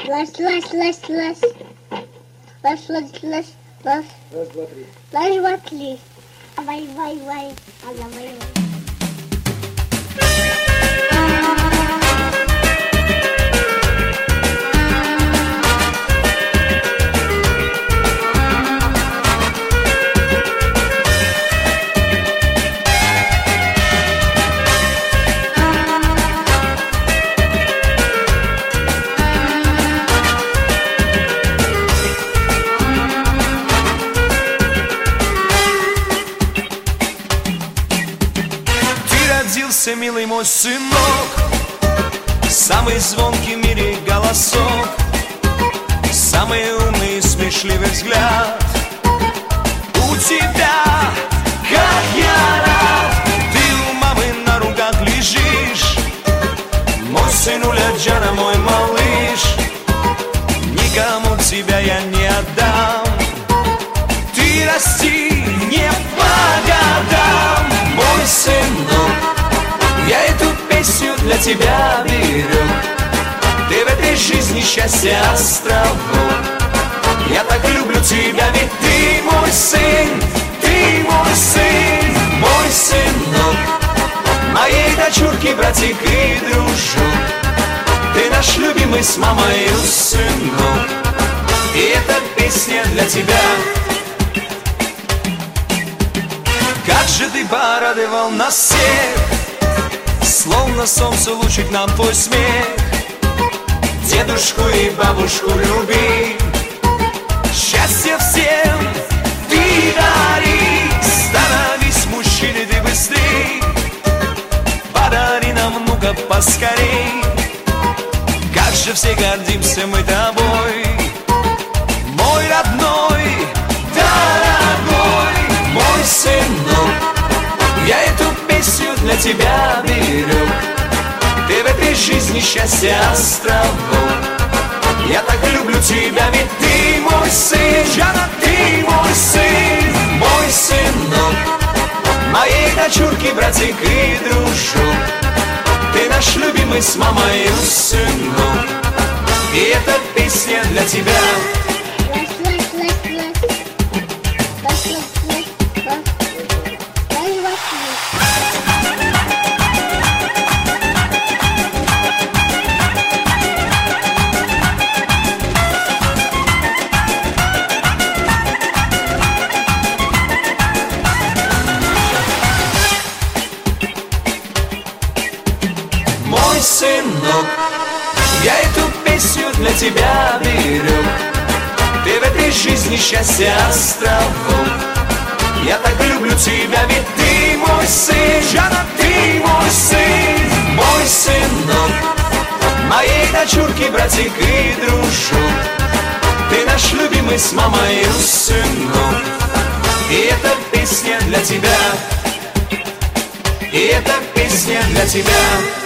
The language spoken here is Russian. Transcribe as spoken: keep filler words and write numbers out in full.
Лась, лась, лась, лась. Лась, лась, лась, лась. Раз, два, три. Лась, два, три. Вай, вай, вай. Ага, вай, вай. Милый мой сынок, самый звонкий в мире голосок, самый умный и смешливый взгляд. У тебя, как я рад, ты у мамы на руках лежишь. Мой сынуля Джана, мой малыш, никому тебя я не отдам. Ты расти не по годам, мой сынок. Я эту песню для тебя беру. Ты в этой жизни счастье островок. Я так люблю тебя, ведь ты мой сын, ты мой сын, мой сынок, моей дочурки, братик и дружок. Ты наш любимый с мамой сынок, и эта песня для тебя. Как же ты порадовал нас всех, словно солнце лучик нам твой смех. Дедушку и бабушку люби, счастье всем ты дари. Становись мужчиной ты быстрей, подари нам внука поскорей. Как же все гордимся мы тобой, мой родной, дорогой, мой сынок. Я эту песню для тебя беру. Ты в этой жизни счастье островок. Я так люблю тебя, ведь ты мой сын, Джана, ты мой сын, мой сынок, моей дочурки, братик и дружок. Ты наш любимый с мамой сынок, и эта песня для тебя. Сынок, я эту песню для тебя беру. Ты в этой жизни счастье островок. Я так люблю тебя, ведь ты мой сын, Джана, ты мой сын, мой сынок, моей дочурки, братик и дружок. Ты наш любимый с мамой сынок, и эта песня для тебя, и эта песня для тебя.